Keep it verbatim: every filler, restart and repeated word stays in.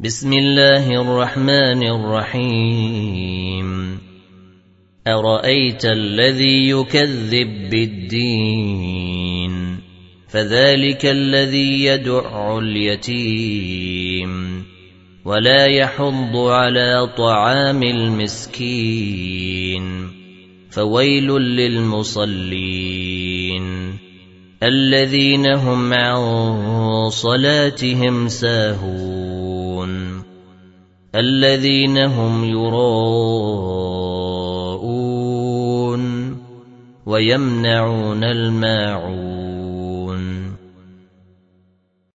بسم الله الرحمن الرحيم أرأيت الذي يكذب بالدين فذلك الذي يدع اليتيم ولا يحض على طعام المسكين فويل للمصلين الذين هم عن صلاتهم ساهون الذين هم يراءون ويمنعون الماعون